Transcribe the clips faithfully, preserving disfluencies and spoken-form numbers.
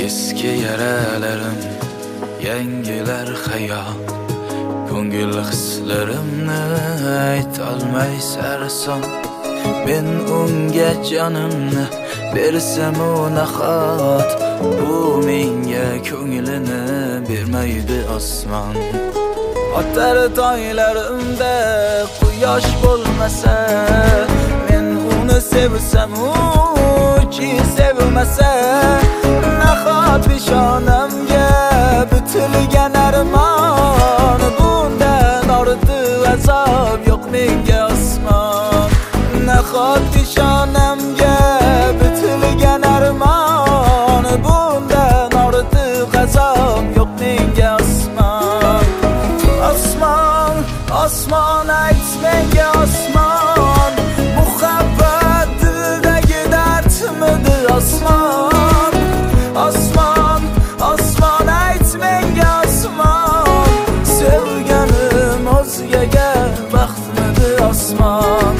Eski yaralarim, yangilar hayot. Ko'ngil hislarimni aytolmay sarson. Men unga jonimni bersam u nahot, bu menga ko'nglini bermaydi osmon. Otar toylarimda quyosh bo'lmasa, men uni sevsam u chi sevmasa, nahot peshonamga bitilgan armon. Bundan ortiq azob yo'q menga osmon. Nahot peshonamga bitilgan armon. Bundan ortiq azob yo'q menga osmon. Osmon, osmon ayt menga osmon, muhabbat dildagi dardmidi osmon. Osmon, osmon ayt menga osmon, sevganim o'zgaga baxtmidi osmon.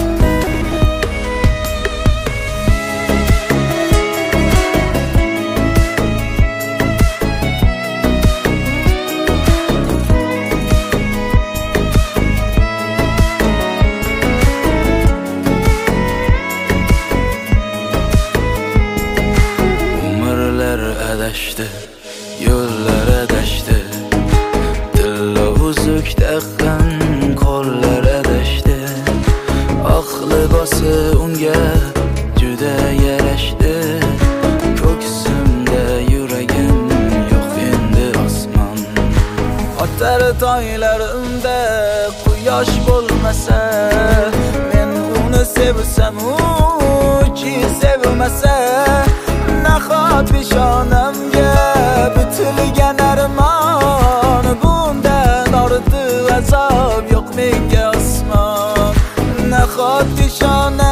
Adashdi, yo'llar adashdi, dilla uzuk taqqan qo'llar adashdi. Oq libosi unga juda yarashdi. Ko'ksimda yuragim yo'q endi osmon. Otar toylarimda quyosh bo'lmasa, men uni sevsam u chi sevmasa, nahot peshonamga bitilgan armon. Bundan ortiq azob yo'q menga osmon. Nahot peshonamga